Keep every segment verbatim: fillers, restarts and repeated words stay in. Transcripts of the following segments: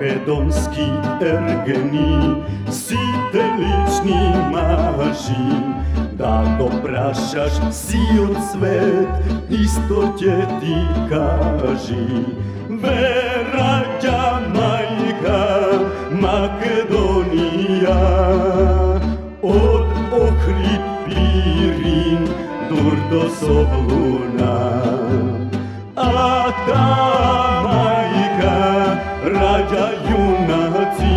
Македонски ергени, сите лични мажи, да го прашаш сиот свет, исто ќе ти кажи. Вераѓа мајка Македонија, од Охрид Пирин, дур до Солуна. А та мајка раѓа јунаци,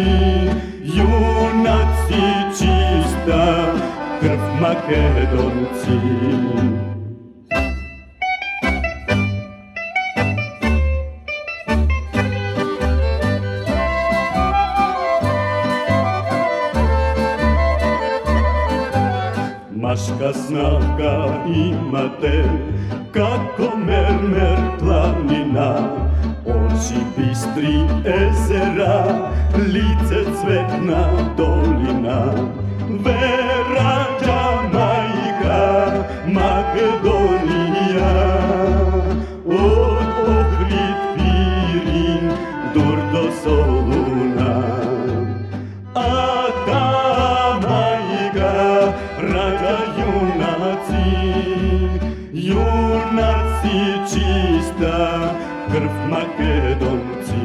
јунаци чиста, крв македонци. Машка снага имате, како мермер планина, очи бистри езера, лице цветна долина. Вераѓа мајка Македонија, од Охрид Пирин, дур до Солуна. А та мајка раѓа јунаци, јунаци чиста, крв македонци.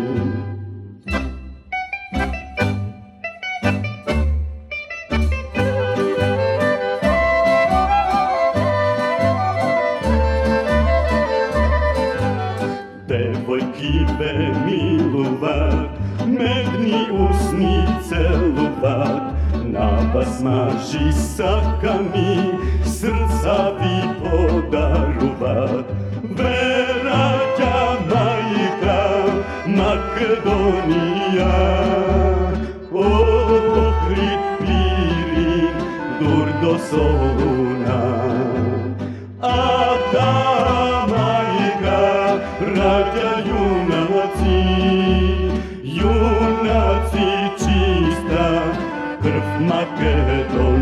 Девојки ве милуват, медни усни целуват, на вас мажи сакани, срца ви подаруват. Вераѓа мајка Македонија, од Охрид Пирин, дур до Солуна. А та мајка раѓа јунаци, јунаци чиста, крв македонци.